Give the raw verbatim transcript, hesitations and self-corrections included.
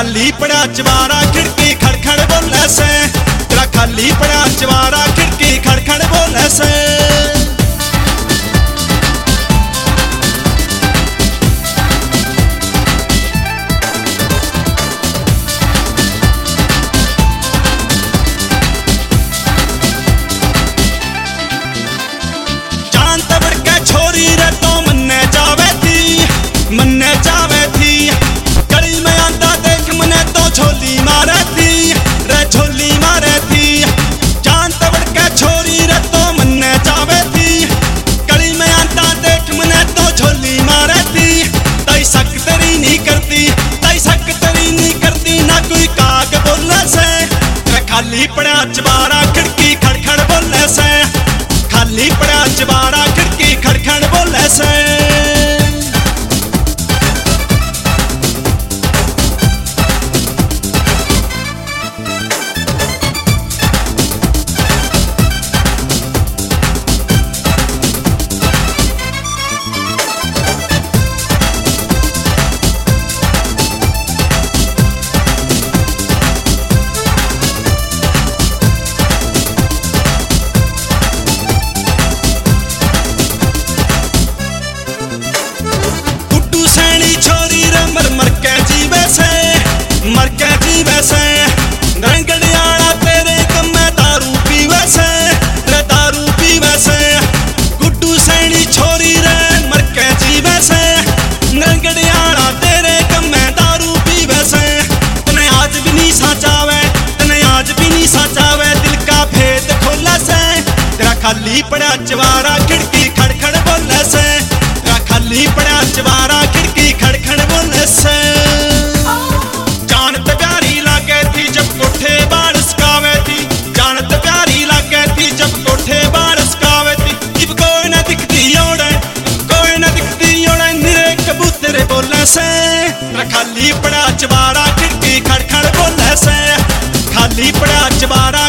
खाली पड़ा चवारा खिड़की खड़खड़ बोले से, तेरा खाली पड़ा चवारा खिड़की खड़खड़ बोले से। जान तबड़ के छोरी रे तो मन्ने जावे थी, मन्ने जावे थी। गली में आंदा देख मने तो झोली मारे थी, रे झोली मारे थी। जान तबड़ के छोरी रे तो मन्ने जावे थी, गली में आंदा देख मने तो झोली मारे थी। तई शक तेरी नहीं करती, तई शक तेरी नहीं करती ना कोई काग बोले से। रे खाली पड़ा चवारा खिड़की खड़खड़ बोले से, खाली पड़ा चवारा खिड़की खड़खड़ बोले से। मर के जीवे से रंगड़ियाला तेरे कम्मे दारू पीवे से, रे दारू पीवे से। गुड्डू सैनी छोरी रे मर के जीवे से, रंगड़ियाला तेरे कम्मे दारू पीवे से। तने आज भी नहीं साचावे, तने आज भी नहीं साचावे दिल का भेद खोले से। तेरा खाली पड़ा चवारा खिड़की खड़खड़ बोले से, तेरा खाली पड़ा चवारा खिड़की खड़खड़ बोले से। जानत प्यारी लागे थी जब कोठे बाल सकावे थी, जानत प्यारी लागे थी जब कोठे बाल सकावे थी। इब कोई न दिखती ओड़े, कोई न दिखती ओड़े निरे कबूतर बोले से। खाली पड़ा चवारा खिड़की खड़खड़ बोले से, खाली पड़ा चवारा